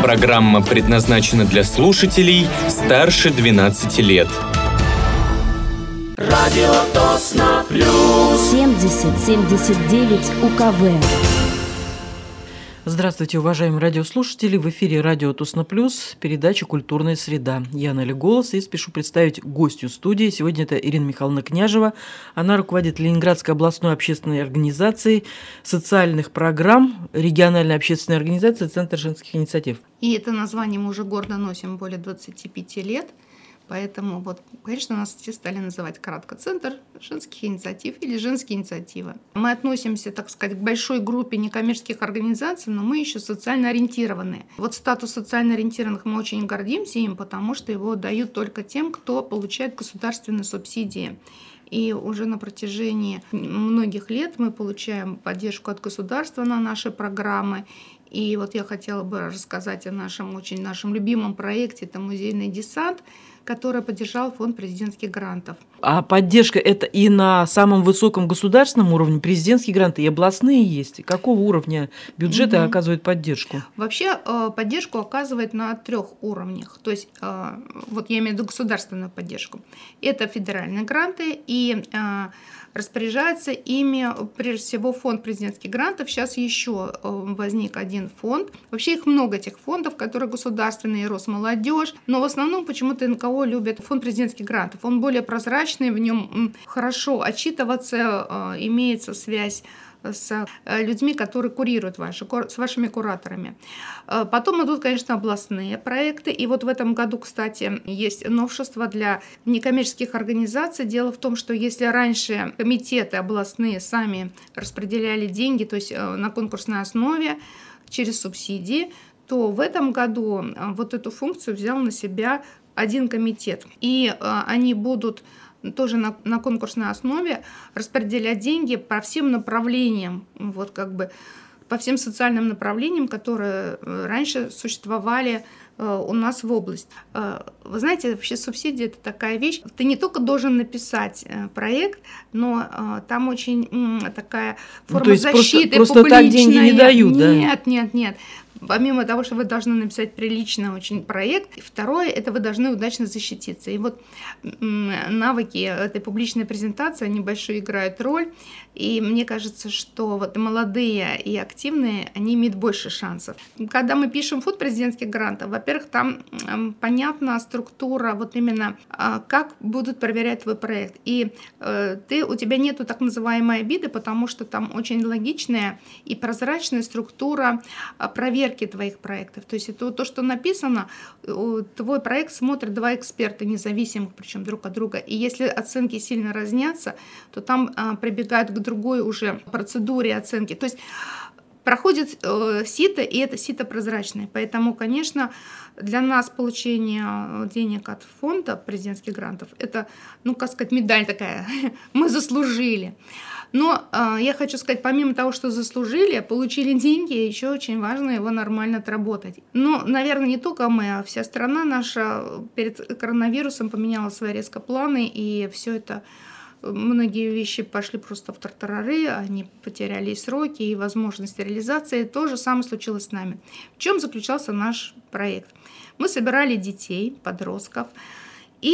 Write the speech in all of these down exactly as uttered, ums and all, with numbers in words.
Программа предназначена для слушателей старше двенадцати лет. Радио Тосно Плюс. семьдесят семьдесят девять УКВ. Здравствуйте, уважаемые радиослушатели! В эфире радио Тосно Плюс, передача «Культурная среда». Я Наля Голос и спешу представить гостью студии. Сегодня это Ирина Михайловна Княжева. Она руководит Ленинградской областной общественной организацией социальных программ, региональной общественной организации «Центр женских инициатив». И это название мы уже гордо носим более двадцати пяти лет. Поэтому, вот, конечно, нас все стали называть кратко «Центр женских инициатив» или «Женские инициативы». Мы относимся, так сказать, к большой группе некоммерческих организаций, но мы еще социально ориентированные. Вот статус социально ориентированных мы очень гордимся им, потому что его дают только тем, кто получает государственные субсидии. И уже на протяжении многих лет мы получаем поддержку от государства на наши программы. И вот я хотела бы рассказать о нашем очень нашем любимом проекте, это «Музейный десант», который поддержал фонд президентских грантов. А поддержка это и на самом высоком государственном уровне, президентские гранты, и областные есть? Какого уровня бюджета mm-hmm. оказывает поддержку? Вообще поддержку оказывает на трех уровнях. То есть, вот я имею в виду государственную поддержку. Это федеральные гранты, и распоряжается ими, прежде всего, фонд президентских грантов. Сейчас еще возник один фонд. Вообще их много, этих фондов, которые государственные, Росмолодежь. Но в основном почему-то эн ка о любит фонд президентских грантов. Он более прозрачный, в нем хорошо отчитываться, имеется связь с людьми, которые курируют ваши, с вашими кураторами. Потом идут, конечно, областные проекты. И вот в этом году, кстати, есть новшество для некоммерческих организаций. Дело в том, что если раньше комитеты областные сами распределяли деньги, то есть на конкурсной основе через субсидии, то в этом году вот эту функцию взял на себя один комитет. И они будут тоже на, на конкурсной основе распределять деньги по всем направлениям, вот как бы по всем социальным направлениям, которые раньше существовали у нас в области. Вы знаете, вообще субсидия – это такая вещь. Ты не только должен написать проект, но там очень такая форма ну, то есть защиты просто, просто так деньги не дают, да? Нет, нет, нет. Помимо того, что вы должны написать прилично очень проект, второе, это вы должны удачно защититься. И вот навыки этой публичной презентации, они большую играют роль. И мне кажется, что вот молодые и активные, они имеют больше шансов. Когда мы пишем фонд президентских грантов, во-первых, там понятна структура, вот именно как будут проверять твой проект. И ты, у тебя нету так называемой обиды, потому что там очень логичная и прозрачная структура проверки твоих проектов. То есть это то, что написано, твой проект смотрят два эксперта независимых, причем друг от друга. И если оценки сильно разнятся, то там а, прибегают к другой уже процедуре оценки. То есть проходит э, сито, и это сито прозрачное. Поэтому, конечно, для нас получение денег от фонда президентских грантов – это, ну, как сказать, медаль такая. Мы заслужили. Но э, я хочу сказать, помимо того, что заслужили, получили деньги, еще очень важно его нормально отработать. Но, наверное, не только мы, а вся страна наша перед коронавирусом поменяла свои резко планы, и все это, многие вещи пошли просто в тартарары, они потеряли и сроки, и возможности реализации. То же самое случилось с нами. В чем заключался наш проект? Мы собирали детей, подростков, и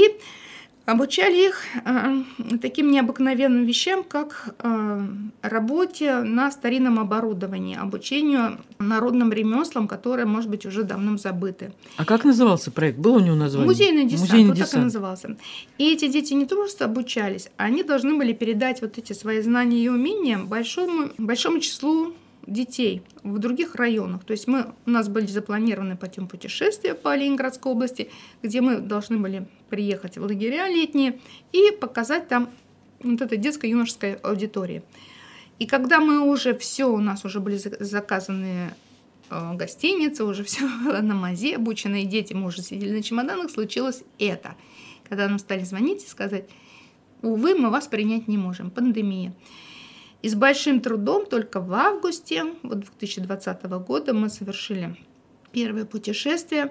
обучали их э, таким необыкновенным вещам, как э, работе на старинном оборудовании, обучению народным ремеслам, которые, может быть, уже давно забыты. А как назывался проект? Было у него название? Музейный десант, Музейный вот десант. так и назывался. И эти дети не просто обучались, они должны были передать вот эти свои знания и умения большому, большому числу детей в других районах. То есть мы, у нас были запланированы потом путешествия по Ленинградской области, где мы должны были приехать в лагеря летние и показать там вот этой детско-юношеской аудитории. И когда мы уже все, у нас уже были заказаны гостиницы, уже все было на мазе, обученные дети, мы уже сидели на чемоданах, случилось это. Когда нам стали звонить и сказать: увы, мы вас принять не можем, пандемия. И с большим трудом только в августе вот две тысячи двадцатого года мы совершили первое путешествие.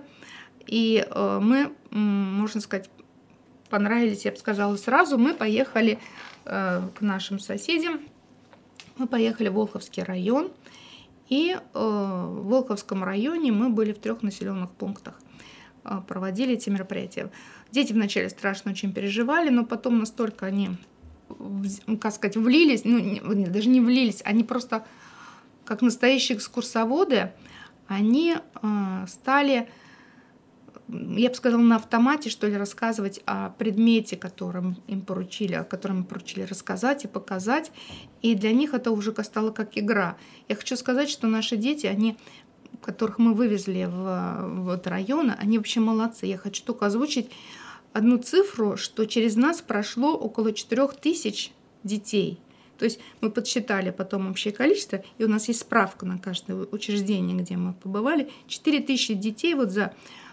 И э, мы, можно сказать, понравились, я бы сказала, сразу. Мы поехали э, к нашим соседям. Мы поехали в Волховский район. И в Волховском районе мы были в трех населенных пунктах, проводили эти мероприятия. Дети вначале страшно очень переживали, но потом настолько они, как сказать, влились, ну, даже не влились, они просто, как настоящие экскурсоводы, они стали, я бы сказала, на автомате, что ли, рассказывать о предмете, которым им поручили, о котором им поручили рассказать и показать. И для них это уже стало как игра. Я хочу сказать, что наши дети, они, которых мы вывезли в, в этот район, они вообще молодцы. Я хочу только озвучить одну цифру, что через нас прошло около четырех тысяч детей. То есть мы подсчитали потом общее количество, и у нас есть справка на каждое учреждение, где мы побывали. четыре тысячи детей вот за...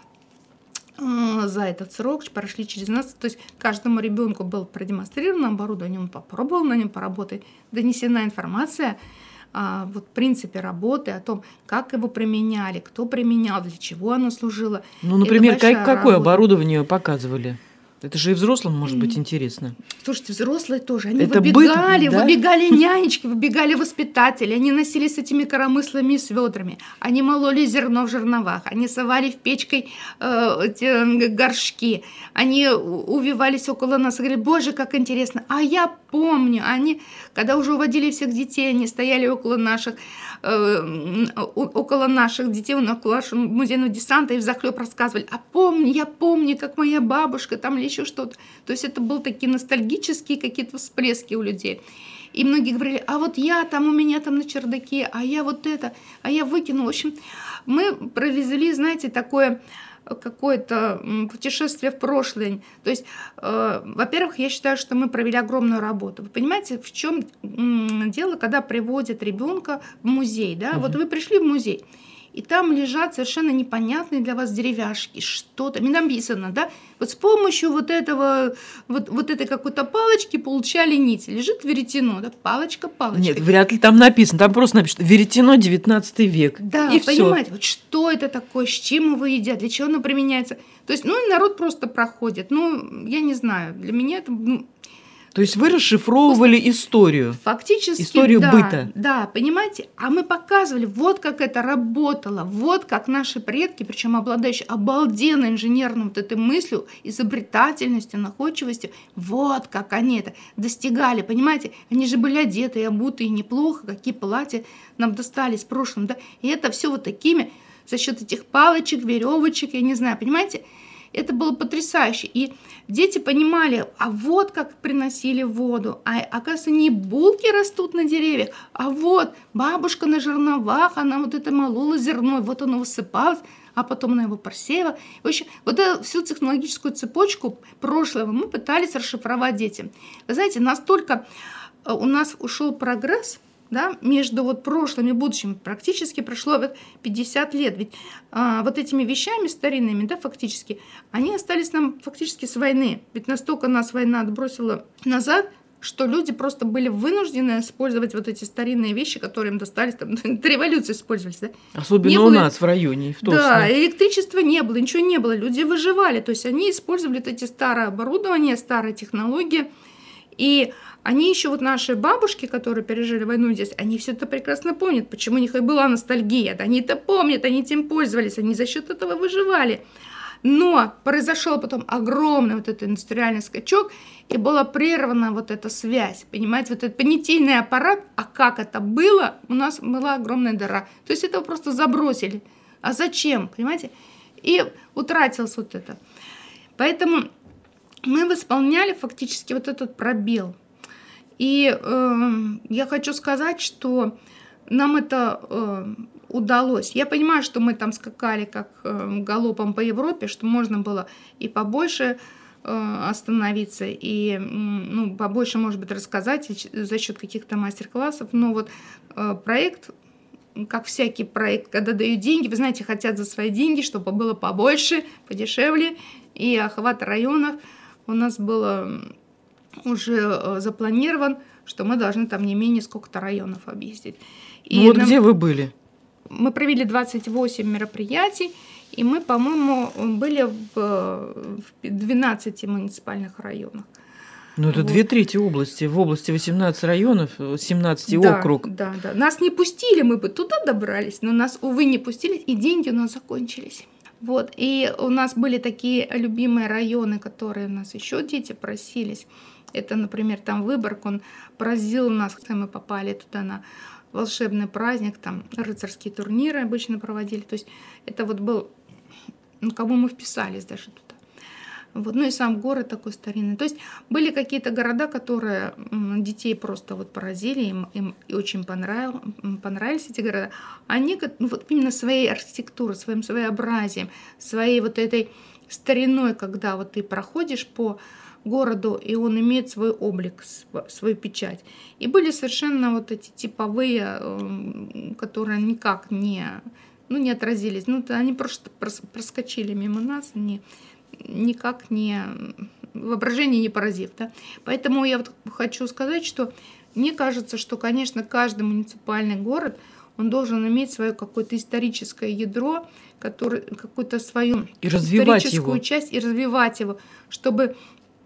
за этот срок прошли через нас. То есть каждому ребенку было продемонстрировано оборудование, он попробовал на нем поработать, донесена информация о вот, принципе работы, о том, как его применяли, кто применял, для чего оно служило. Ну, например, как, какое оборудование показывали? Это же и взрослым может быть интересно. Слушайте, взрослые тоже. Они Это выбегали, быт, да? выбегали нянечки, выбегали воспитатели. Они носились с этими коромыслами и с ведрами. Они мололи зерно в жерновах. Они совали в печкой э, эти горшки. Они увивались около нас и говорили: боже, как интересно. А я помню, они, когда уже уводили всех детей, они стояли около наших, э, около наших детей, около нашего музейного десанта и взахлеб рассказывали: а помню, я помню, как моя бабушка там или еще что-то. То есть это были такие ностальгические какие-то всплески у людей. И многие говорили: а вот я там, у меня там на чердаке, а я вот это, а я выкинула. В общем, мы провезли, знаете, такое какое-то путешествие в прошлое. То есть, э, во-первых, я считаю, что мы провели огромную работу. Вы понимаете, в чем дело, когда приводят ребенка в музей, да? Uh-huh. Вот вы пришли в музей, и там лежат совершенно непонятные для вас деревяшки, что-то, не написано, да, вот с помощью вот этого, вот, вот этой какой-то палочки получали нить, лежит веретено, да, палочка, палочка. Нет, вряд ли там написано, там просто написано веретено девятнадцатый век. Да, и понимаете, всё. вот что это такое, с чем его едят, для чего оно применяется. То есть, ну, и народ просто проходит, ну, я не знаю, для меня это... Ну, то есть вы расшифровывали историю. Фактически, историю да, быта. Да, понимаете? А мы показывали, вот как это работало, вот как наши предки, причем обладающие обалденной инженерной вот этой мыслью, изобретательностью, находчивостью, вот как они это достигали, понимаете? Они же были одеты и обуты, и неплохо, какие платья нам достались в прошлом, да? И это все вот такими, за счет этих палочек, веревочек, я не знаю, понимаете? Это было потрясающе. И дети понимали, а вот как приносили воду. А оказывается, не булки растут на деревьях, а вот бабушка на жерновах, она вот это молола зерно, вот оно высыпалось, а потом она его просеяла. В общем, вот эту всю технологическую цепочку прошлого мы пытались расшифровать детям. Вы знаете, настолько у нас ушел прогресс, да, между вот прошлым и будущим, практически прошло пятьдесят лет. Ведь а, вот этими вещами старинными, да, фактически, они остались нам фактически с войны. Ведь настолько нас война отбросила назад, что люди просто были вынуждены использовать вот эти старинные вещи, которые им достались, там, до революции использовались. Да? Особенно не у было... нас в районе, в Тосно. Да, электричества не было, ничего не было, люди выживали. То есть они использовали вот эти старое оборудование, старые технологии. И они еще, вот наши бабушки, которые пережили войну здесь, они все это прекрасно помнят, почему у них и была ностальгия. Они это помнят, они этим пользовались, они за счет этого выживали. Но произошел потом огромный вот этот индустриальный скачок, и была прервана вот эта связь, понимаете, вот этот понятийный аппарат, а как это было, у нас была огромная дыра. То есть этого просто забросили. А зачем, понимаете? И утратилось вот это. Поэтому мы восполняли фактически вот этот пробел. И э, я хочу сказать, что нам это э, удалось. Я понимаю, что мы там скакали как э, галопом по Европе, что можно было и побольше э, остановиться, и ну, побольше, может быть, рассказать за счет каких-то мастер-классов. Но вот э, проект, как всякий проект, когда дают деньги, вы знаете, хотят за свои деньги, чтобы было побольше, подешевле, и охват районов у нас было уже запланирован, что мы должны там не менее сколько-то районов объездить. И ну вот нам... где вы были? Мы провели двадцать восемь мероприятий, и мы, по-моему, были в двенадцати муниципальных районах. Ну, это Вот. две трети области. В области восемнадцать районов, семнадцать Да, округ. Да, да. Нас не пустили, мы бы туда добрались, но нас, увы, не пустили, и деньги у нас закончились. Вот. И у нас были такие любимые районы, которые у нас еще дети просились. Это, например, там Выборг, он поразил нас, когда мы попали туда на волшебный праздник, там рыцарские турниры обычно проводили. То есть это вот был, ну, кому мы вписались даже туда. Вот. Ну и сам город такой старинный. То есть были какие-то города, которые детей просто вот поразили, им, им очень понравил, понравились эти города. Они ну, вот именно своей архитектурой, своим своеобразием, своей вот этой стариной, когда вот ты проходишь по городу, и он имеет свой облик, свою печать. И были совершенно вот эти типовые, которые никак не, ну, не отразились. Ну, они просто проскочили мимо нас, не... никак не воображение не поразив. Да? Поэтому я вот хочу сказать, что мне кажется, что, конечно, каждый муниципальный город, он должен иметь свое какое-то историческое ядро, который, какую-то свою и развивать историческую его. часть, и развивать его, чтобы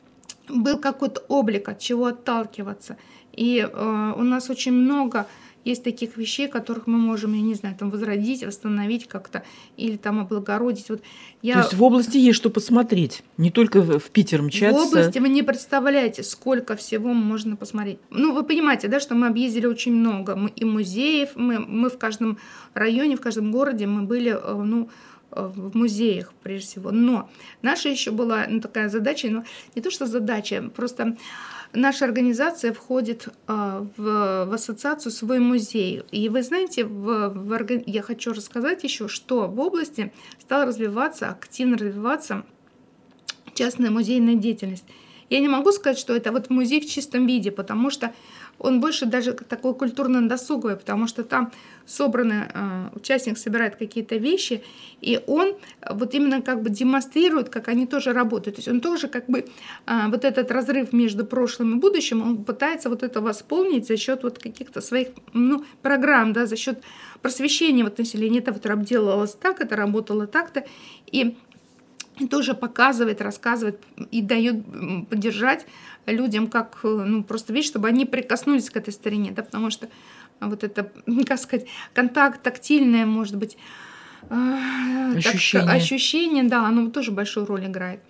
был какой-то облик, от чего отталкиваться. И э, у нас очень много есть таких вещей, которых мы можем, я не знаю, там возродить, восстановить как-то или там облагородить. Вот я... То есть в области есть что посмотреть, не только в Питер мчаться. В области вы не представляете, сколько всего можно посмотреть. Ну, вы понимаете, да, что мы объездили очень много. Мы и музеев, мы, мы в каждом районе, в каждом городе мы были, ну, в музеях прежде всего. Но наша еще была, ну, такая задача, ну, не то что задача, просто наша организация входит э, в, в ассоциацию «Свой музей». И вы знаете, в, в, я хочу рассказать еще, что в области стала развиваться, активно развиваться частная музейная деятельность. Я не могу сказать, что это вот музей в чистом виде, потому что он больше даже такой культурно-досуговый, потому что там собраны, э, участник собирает какие-то вещи, и он вот именно как бы демонстрирует, как они тоже работают. То есть он тоже как бы э, вот этот разрыв между прошлым и будущим, он пытается вот это восполнить за счет вот каких-то своих, ну, программ, да, за счет просвещения вот населения. Это вот обделалось так, это работало так-то, и И тоже показывает, рассказывает и дает поддержать людям как, ну, просто вещь, чтобы они прикоснулись к этой старине, да, потому что вот это, как сказать, контакт, тактильное, может быть, ощущение, так, ощущение, да, оно тоже большую роль играет.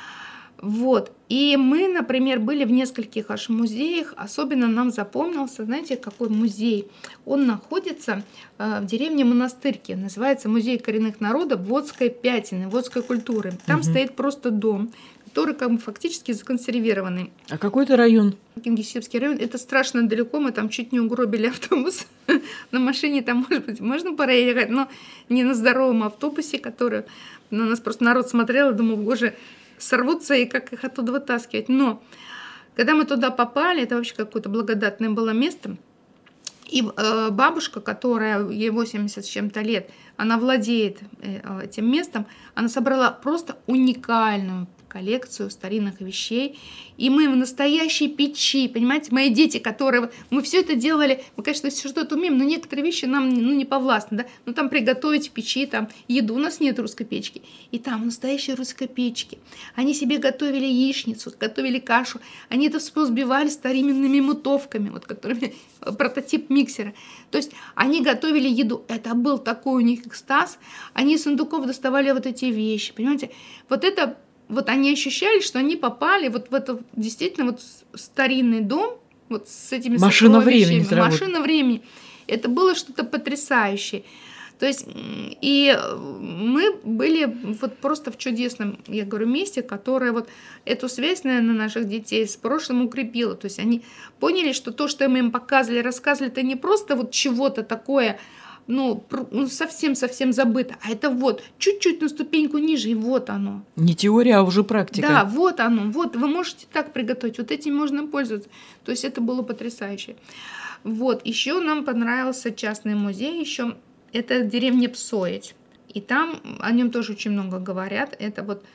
Вот. И мы, например, были в нескольких аж музеях. Особенно нам запомнился, знаете, какой музей? Он находится в деревне Монастырки. Называется музей коренных народов Водской Пятины, Водской культуры. Там угу. стоит просто дом, который как бы фактически законсервированный. А какой это район? Кингисеппский район. Это страшно далеко. Мы там чуть не угробили автобус. На машине там, может быть, можно проехать, но не на здоровом автобусе, который на нас просто народ смотрел и думал, боже, сорвутся и как их оттуда вытаскивать. Но когда мы туда попали, это вообще какое-то благодатное было место. И э, бабушка, которая, ей восемьдесят с чем-то лет, она владеет э, этим местом, она собрала просто уникальную коллекцию старинных вещей. И мы в настоящей печи, понимаете, мои дети, которые... Мы все это делали, мы, конечно, все что-то умеем, но некоторые вещи нам, ну, не повластны, да? Ну, там приготовить в печи, там, еду, у нас нет русской печки. И там в настоящей русской печке они себе готовили яичницу, готовили кашу, они это все взбивали старинными мутовками, вот, которыми прототип миксера. То есть они готовили еду, это был такой у них экстаз, они из сундуков доставали вот эти вещи, понимаете? Вот это... Вот они ощущали, что они попали вот в этот действительно вот старинный дом, вот с этими машина времени. Машина времени. Это было что-то потрясающее. То есть, и мы были вот просто в чудесном, я говорю, месте, которое вот эту связь, наверное, наших детей с прошлым укрепило. То есть они поняли, что то, что мы им показывали, рассказывали, это не просто вот чего-то такое, ну, совсем-совсем забыто. А это вот, чуть-чуть на ступеньку ниже, и вот оно. Не теория, а уже практика. Да, вот оно, вот, вы можете так приготовить, вот этим можно пользоваться. То есть это было потрясающе. Вот, еще нам понравился частный музей, еще это деревня Псоить. И там о нем тоже очень много говорят. Это вот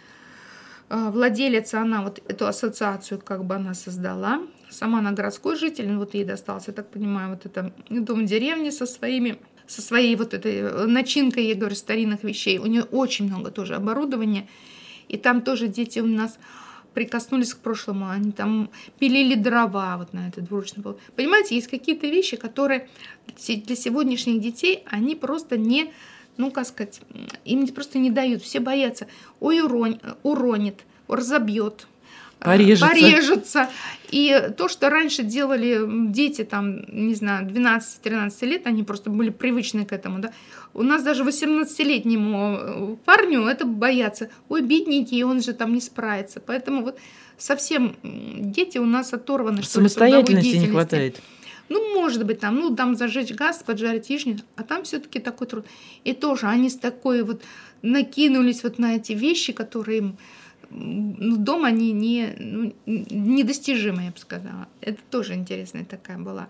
владелица, она вот эту ассоциацию как бы она создала. Сама она городской житель, вот ей достался, я так понимаю, вот это дом деревни со своими... со своей вот этой начинкой, я говорю, старинных вещей. У нее очень много тоже оборудования. И там тоже дети у нас прикоснулись к прошлому, они там пилили дрова вот на этот двуручный пол. Понимаете, есть какие-то вещи, которые для сегодняшних детей, они просто не, ну, как сказать, им просто не дают. Все боятся, ой, урон, уронит, разобьет, порежется. порежется. И то, что раньше делали дети, там, не знаю, двенадцать-тринадцать лет, они просто были привычны к этому, да. У нас даже восемнадцатилетнему парню это боятся. Ой, бедненький, он же там не справится. Поэтому вот совсем дети у нас оторваны. Самостоятельности не хватает. Ну, может быть, там, ну, там зажечь газ, поджарить яичню, а там все-таки такой труд. И тоже они с такой вот накинулись вот на эти вещи, которые им ну, дома они не, ну, недостижимы, я бы сказала. Это тоже интересная такая была,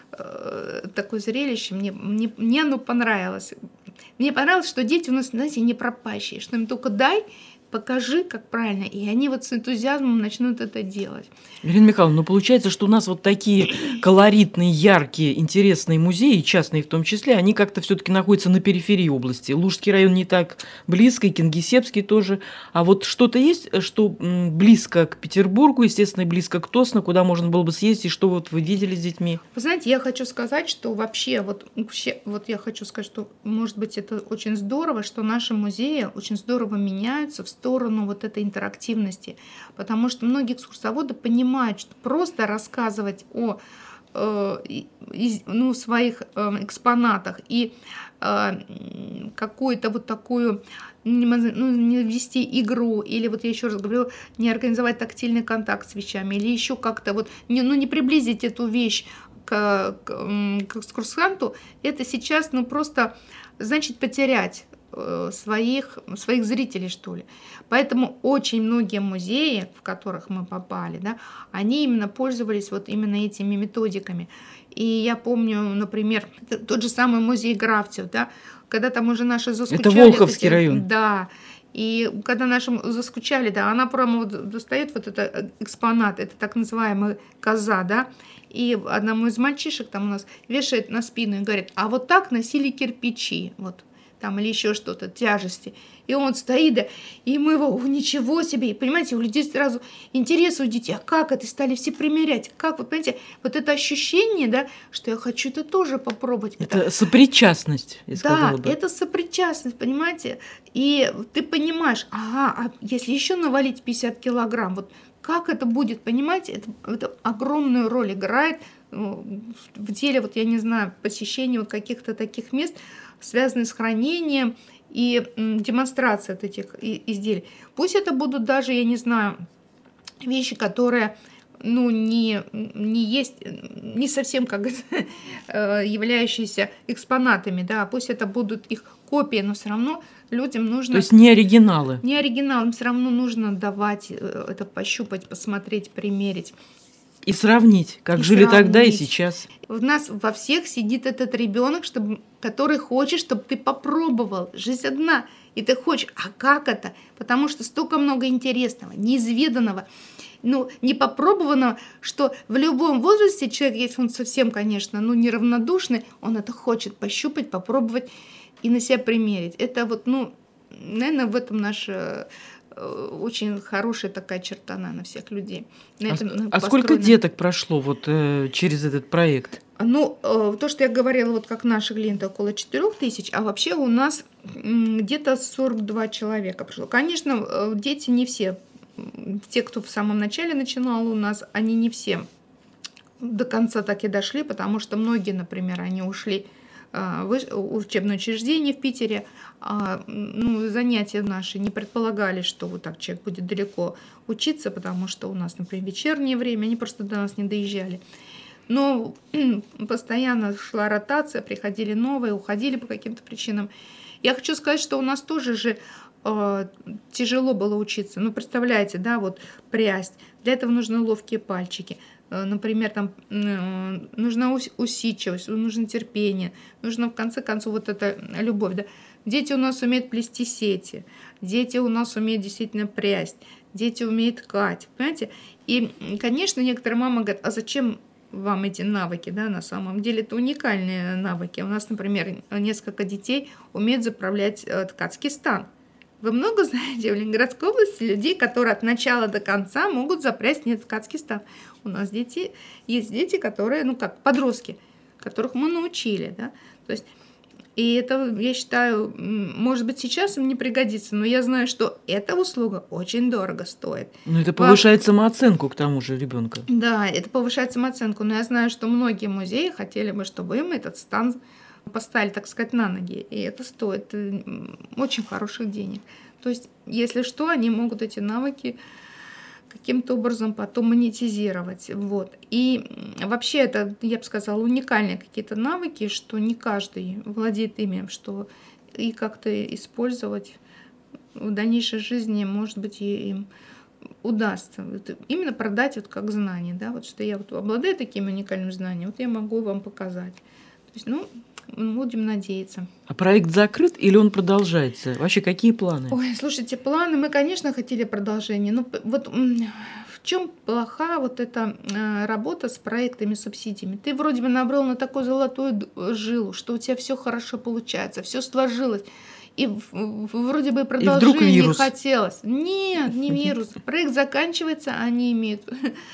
э, такое зрелище. Мне, мне, мне оно понравилось. Мне понравилось, что дети у нас, знаете, не пропащие, что им только дай, покажи, как правильно, и они вот с энтузиазмом начнут это делать. Ирина Михайловна, ну получается, что у нас вот такие колоритные, яркие, интересные музеи, частные в том числе, они как-то все-таки находятся на периферии области. Лужский район не так близко, и Кингисеппский тоже. А вот что-то есть, что близко к Петербургу, естественно, близко к Тосно, куда можно было бы съездить, и что вот вы видели с детьми? Вы знаете, я хочу сказать, что вообще, вот, вообще, вот я хочу сказать, что, может быть, это очень здорово, что наши музеи очень здорово меняются в сторону вот этой интерактивности, потому что многие экскурсоводы понимают, что просто рассказывать о э, из, ну, своих э, экспонатах и э, какую-то вот такую, ну, не вести игру, или вот я еще раз говорю, не организовать тактильный контакт с вещами, или еще как-то вот, не, ну, не приблизить эту вещь к, к, к экскурсанту, это сейчас, ну, просто значит потерять своих, своих зрителей, что ли. Поэтому очень многие музеи, в которых мы попали, да, они именно пользовались вот именно этими методиками. И я помню, например, тот же самый музей Графтев, да, когда там уже наши заскучали. Это Волховский эти, район. Да. И когда наши заскучали, да, она прямо вот достает вот этот экспонат, это так называемая коза, да, и одному из мальчишек там у нас вешает на спину и говорит, а вот так носили кирпичи, вот. Там, или еще что-то, тяжести. И он стоит, да, и мы его, ничего себе. И, понимаете, у людей сразу интерес у детей, а как это, стали все примерять. Как, вот, понимаете, вот это ощущение, да, что я хочу это тоже попробовать. Это, это сопричастность, я сказала бы. Да, это сопричастность, понимаете. И ты понимаешь, ага, а если еще навалить пятьдесят килограмм, вот как это будет, понимаете, это, это огромную роль играет в деле, вот я не знаю, посещения вот каких-то таких мест, связанные с хранением и демонстрацией от этих изделий. Пусть это будут даже, я не знаю, вещи, которые, ну, не, не есть, не совсем как являющиеся экспонатами, да, пусть это будут их копии, но все равно людям нужно... То есть не оригиналы. Не оригинал, им все равно нужно давать это, пощупать, посмотреть, примерить. И сравнить, как и жили сравнить. Тогда и сейчас. У нас во всех сидит этот ребенок, чтобы, который хочет, чтобы ты попробовал. Жизнь одна, и ты хочешь. А как это? Потому что столько много интересного, неизведанного, ну, непопробованного, что в любом возрасте человек, если он совсем, конечно, ну, неравнодушный, он это хочет пощупать, попробовать и на себя примерить. Это вот, ну, наверное, в этом наша... очень хорошая такая черта на всех людей. На а этом а сколько деток прошло вот э, через этот проект? Ну, э, то, что я говорила, вот как наших клиентов, около четырех тысяч, а вообще у нас м, где-то сорок два человека прошло. Конечно, э, дети не все, те, кто в самом начале начинал у нас, они не все до конца так и дошли, потому что многие, например, они ушли в учебное учреждение в Питере, а, ну, занятия наши не предполагали, что вот так человек будет далеко учиться, потому что у нас, например, вечернее время, они просто до нас не доезжали. Но постоянно шла ротация, приходили новые, уходили по каким-то причинам. Я хочу сказать, что у нас тоже же э, тяжело было учиться. Ну, представляете, да, вот прясть. Для этого нужны ловкие пальчики. Например, там нужна усидчивость, нужно терпение, нужно в конце концов вот эта любовь. Да? Дети у нас умеют плести сети, дети у нас умеют действительно прясть, дети умеют ткать, понимаете? И, конечно, некоторые мамы говорят, а зачем вам эти навыки, да, на самом деле это уникальные навыки. У нас, например, несколько детей умеют заправлять ткацкий стан. Вы много знаете в Ленинградской области людей, которые от начала до конца могут запрячь в ткацкий стан. У нас дети, есть дети, которые, ну как, подростки, которых мы научили, да, то есть, и это, я считаю, может быть, сейчас им не пригодится, но я знаю, что эта услуга очень дорого стоит. Ну, это повышает самооценку, к тому же, ребенка. Да, это повышает самооценку, но я знаю, что многие музеи хотели бы, чтобы им этот стан поставили, так сказать, на ноги, и это стоит очень хороших денег. То есть, если что, они могут эти навыки каким-то образом потом монетизировать. Вот. И вообще это, я бы сказала, уникальные какие-то навыки, что не каждый владеет ими, что и как-то использовать в дальнейшей жизни, может быть, и им удастся. Вот именно продать вот как знание, да, вот что я вот обладаю такими уникальными знаниями, вот я могу вам показать. То есть, ну, будем надеяться. А проект закрыт или он продолжается? Вообще, какие планы? Ой, слушайте, планы, мы, конечно, хотели продолжение, но вот в чем плоха вот эта работа с проектами, субсидиями? Ты вроде бы набрал на такую золотую жилу, что у тебя все хорошо получается, все сложилось, и вроде бы продолжение не хотелось. Нет, не вирус. Проект заканчивается, они имеют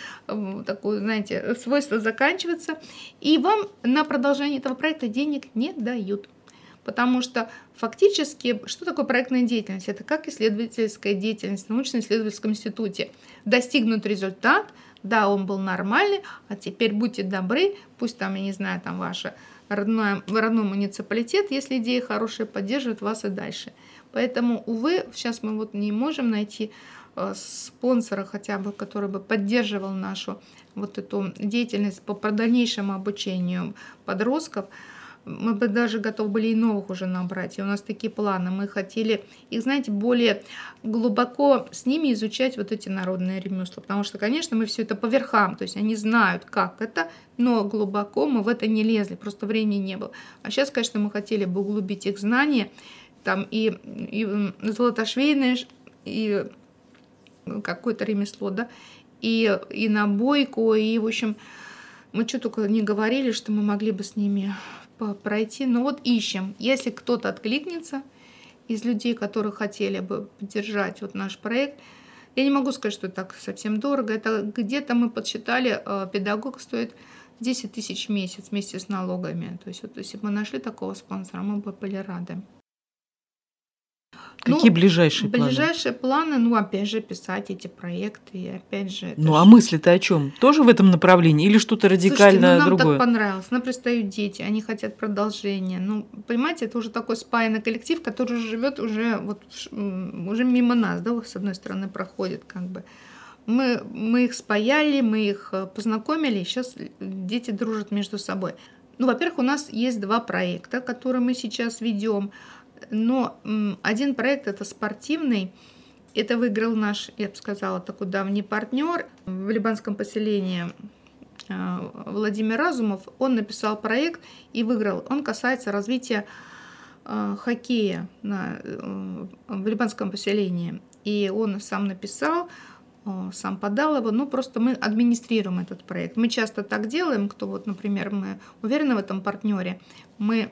такое, знаете, свойство заканчиваться, и вам на продолжение этого проекта денег не дают. Потому что фактически, что такое проектная деятельность? Это как исследовательская деятельность в научно-исследовательском институте. Достигнут результат, да, он был нормальный, а теперь будьте добры, пусть там, я не знаю, там ваша родной, родной муниципалитет, если идея хорошая, поддерживает вас и дальше. Поэтому, увы, сейчас мы вот не можем найти спонсора хотя бы, который бы поддерживал нашу вот эту деятельность по дальнейшему обучению подростков. Мы бы даже готовы были и новых уже набрать. И у нас такие планы. Мы хотели их, знаете, более глубоко с ними изучать вот эти народные ремесла. Потому что, конечно, мы все это по верхам. То есть они знают, как это, но глубоко мы в это не лезли. Просто времени не было. А сейчас, конечно, мы хотели бы углубить их знания. Там и, и золотошвейное, и какое-то ремесло, да, и, и набойку, и, в общем, мы что только не говорили, что мы могли бы с ними пройти. Но вот ищем. Если кто-то откликнется из людей, которые хотели бы поддержать вот наш проект, я не могу сказать, что это так совсем дорого. Это где-то мы подсчитали, педагог стоит десять тысяч в месяц вместе с налогами. То есть вот если бы мы нашли такого спонсора, мы бы были рады. Какие ну, ближайшие планы? Ближайшие планы, ну, опять же, писать эти проекты, и опять же... Ну, же... а мысли-то о чем? Тоже в этом направлении или что-то радикально Слушайте, ну, нам другое? так понравилось. Нам пристают дети, они хотят продолжения. Ну, понимаете, это уже такой спаянный коллектив, который живет уже, вот, уже мимо нас, да, с одной стороны проходит, как бы. Мы, мы их спаяли, мы их познакомили, и сейчас дети дружат между собой. Ну, во-первых, у нас есть два проекта, которые мы сейчас ведем. Но один проект это спортивный, это выиграл наш, я бы сказала, такой давний партнер в Либанском поселении Владимир Разумов. Он написал проект и выиграл. Он касается развития хоккея на, в Либанском поселении. И он сам написал, сам подал его, ну просто мы администрируем этот проект. Мы часто так делаем, кто вот, например, мы уверены в этом партнере, мы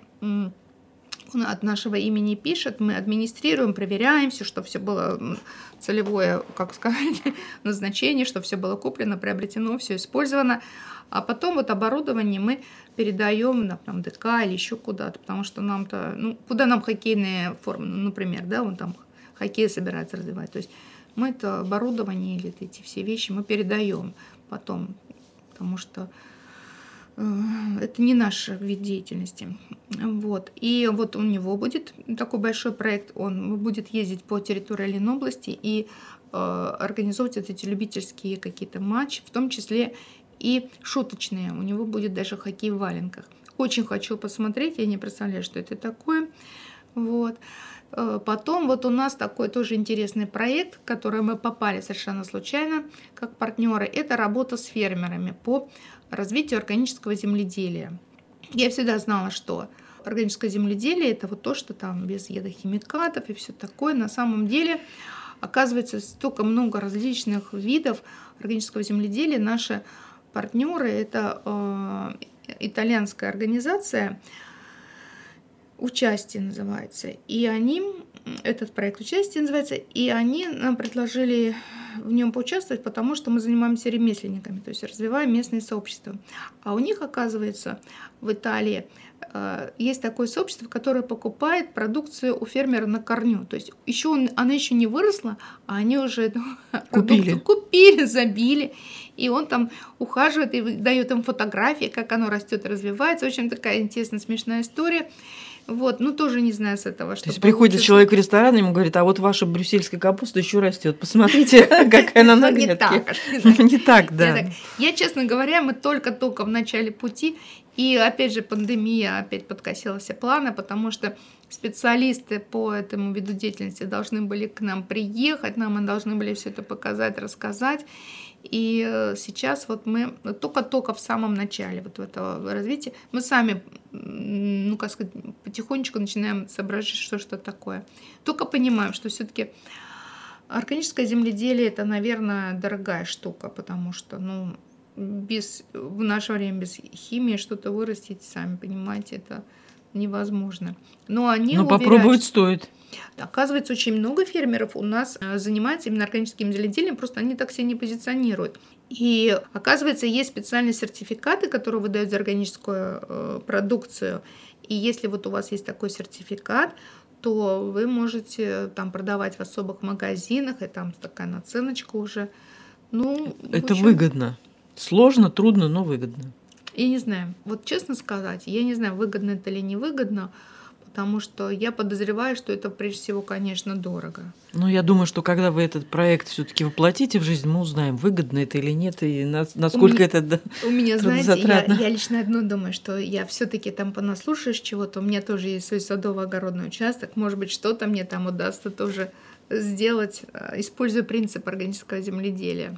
от нашего имени пишет, мы администрируем, проверяем все, что все было целевое, как сказать, назначение, что все было куплено, приобретено, все использовано. А потом вот оборудование мы передаем на там, ДК или еще куда-то, потому что нам-то, ну, куда нам хоккейные формы, ну, например, да, он там хоккей собирается развивать. То есть мы это оборудование или эти все вещи мы передаем потом, потому что это не наш вид деятельности. Вот. И вот у него будет такой большой проект, он будет ездить по территории Ленобласти и э, организовывать вот эти любительские какие-то матчи, в том числе и шуточные. У него будет даже хоккей в валенках. Очень хочу посмотреть, я не представляю, что это такое. Вот. Потом вот у нас такой тоже интересный проект, в который мы попали совершенно случайно как партнеры. Это работа с фермерами по развитию органического земледелия. Я всегда знала, что органическое земледелие это вот то, что там без ядохимикатов и все такое. На самом деле, оказывается, столько много различных видов органического земледелия. Наши партнеры это э, итальянская организация, участие называется, и они этот проект участия называется, и они нам предложили в нем поучаствовать, потому что мы занимаемся ремесленниками, то есть развиваем местные сообщества. А у них, оказывается, в Италии есть такое сообщество, которое покупает продукцию у фермера на корню. То есть еще он, она еще не выросла, а они уже эту купили. купили, забили. И он там ухаживает и дает им фотографии, как оно растет и развивается. В общем, такая интересная, смешная история. Вот, ну тоже не знаю с этого, что. То есть приходит человек в ресторан, и ему говорит: а вот ваша брюссельская капуста еще растет. Посмотрите, какая она на грядке. Не так, да. Я, честно говоря, мы только-только в начале пути. И опять же пандемия опять подкосила все планы, потому что специалисты по этому виду деятельности должны были к нам приехать, нам мы должны были все это показать, рассказать. И сейчас вот мы только-только в самом начале вот этого развития, мы сами, ну как сказать, потихонечку начинаем соображать, что что такое. Только понимаем, что все-таки органическое земледелие — это, наверное, дорогая штука, потому что, ну, без, в наше время без химии что-то вырастить, сами понимаете, это невозможно. Но они Но уверяют, попробовать стоит. Оказывается, очень много фермеров у нас занимается именно органическим земледелием, просто они так себя не позиционируют. И оказывается, есть специальные сертификаты, которые выдают за органическую э, продукцию. И если вот у вас есть такой сертификат, то вы можете там продавать в особых магазинах, и там такая наценочка уже. Ну, это общем, выгодно. Сложно, трудно, но выгодно. Я не знаю, вот честно сказать, я не знаю, выгодно это или невыгодно, потому что я подозреваю, что это прежде всего, конечно, дорого. Ну, я думаю, что когда вы этот проект все-таки воплотите в жизнь, мы узнаем, выгодно это или нет, и насколько у это меня, у меня, знаете, я, трудозатратно. я лично одно думаю, что я все-таки там понаслушаюсь чего-то, у меня тоже есть свой садово-огородный участок, может быть, что-то мне там удастся тоже сделать, используя принцип органического земледелия.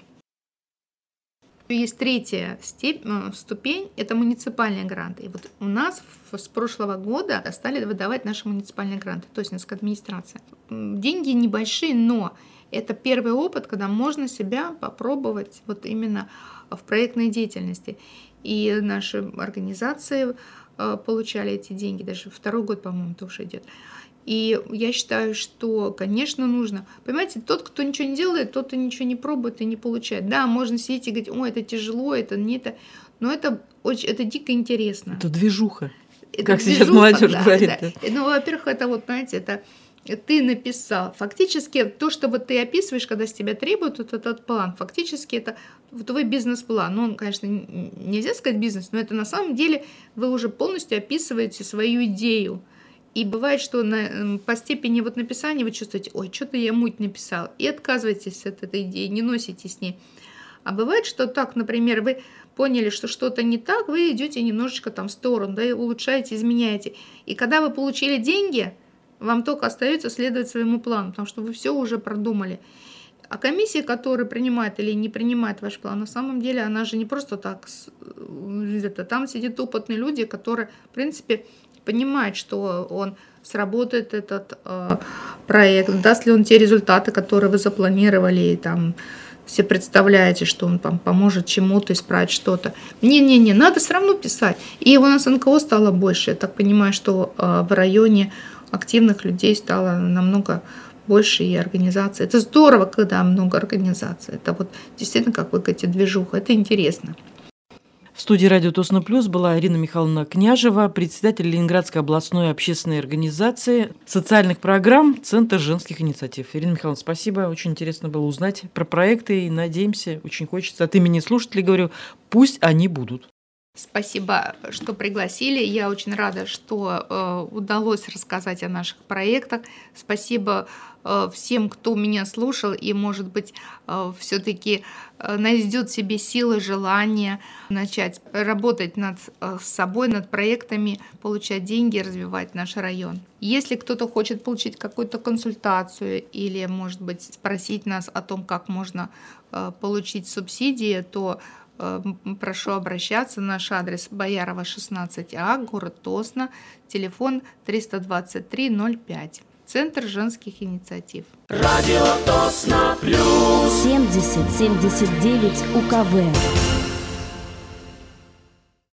Есть третья степь, ступень, это муниципальные гранты. И вот у нас с прошлого года стали выдавать наши муниципальные гранты, то есть наша администрация. Деньги небольшие, но это первый опыт, когда можно себя попробовать вот именно в проектной деятельности. И наши организации получали эти деньги, даже второй год, по-моему, тоже идет. И я считаю, что, конечно, нужно. Понимаете, тот, кто ничего не делает, тот и ничего не пробует и не получает. Да, можно сидеть и говорить: ой, это тяжело, это не это. Но это очень, это дико интересно. Это движуха, это как движуха, сейчас молодежь да, говорит. Да. Ну, во-первых, это вот, знаете, это ты написал. Фактически то, что вот ты описываешь, когда с тебя требуют вот этот план, фактически это твой бизнес-план. Ну, он, конечно, нельзя сказать бизнес, но это на самом деле вы уже полностью описываете свою идею. И бывает, что на, по степени вот написания вы чувствуете: ой, что-то я муть написал, и отказываетесь от этой идеи, не носите с ней. А бывает, что так, например, вы поняли, что что-то не так, вы идете немножечко там в сторону, да, и улучшаете, изменяете. И когда вы получили деньги, вам только остается следовать своему плану, потому что вы все уже продумали. А комиссия, которая принимает или не принимает ваш план, на самом деле она же не просто так. Там сидят опытные люди, которые, в принципе, понимает, что он сработает этот э, проект, даст ли он те результаты, которые вы запланировали, и там все представляете, что он там поможет чему-то, исправить что-то. Не-не-не, надо все равно писать. И у нас эн ка о стало больше. Я так понимаю, что э, в районе активных людей стало намного больше, и организаций. Это здорово, когда много организаций. Это вот действительно, как вы говорите, движуха. Это интересно. В студии радио Тосно Плюс была Ирина Михайловна Княжева, председатель Ленинградской областной общественной организации социальных программ «Центр женских инициатив». Ирина Михайловна, спасибо. Очень интересно было узнать про проекты, и надеемся, очень хочется от имени слушателей говорю, пусть они будут. Спасибо, что пригласили. Я очень рада, что э, удалось рассказать о наших проектах. Спасибо э, всем, кто меня слушал и, может быть, э, все-таки э, найдет в себе силы, желание начать работать над э, собой, над проектами, получать деньги, развивать наш район. Если кто-то хочет получить какую-то консультацию или, может быть, спросить нас о том, как можно э, получить субсидии, то прошу обращаться. Наш адрес Боярова, шестнадцать А, город Тосно, телефон триста двадцать три ноль пять. Центр женских инициатив. Радио Тосно Плюс. семьдесят семьдесят девять У Ка Вэ.